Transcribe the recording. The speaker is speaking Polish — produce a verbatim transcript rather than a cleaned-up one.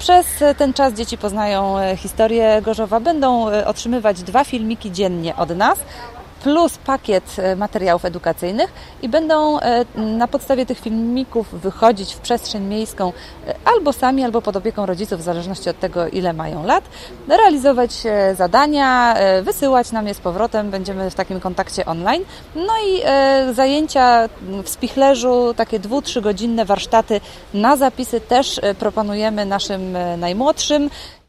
Przez ten czas dzieci poznają historię Gorzowa, będą otrzymywać dwa filmiki dziennie od nas, plus pakiet materiałów edukacyjnych i będą na podstawie tych filmików wychodzić w przestrzeń miejską albo sami, albo pod opieką rodziców, w zależności od tego, ile mają lat, realizować zadania, wysyłać nam je z powrotem, będziemy w takim kontakcie online. No i zajęcia w spichlerzu, takie dwu-, trzygodzinne warsztaty na zapisy też proponujemy naszym najmłodszym.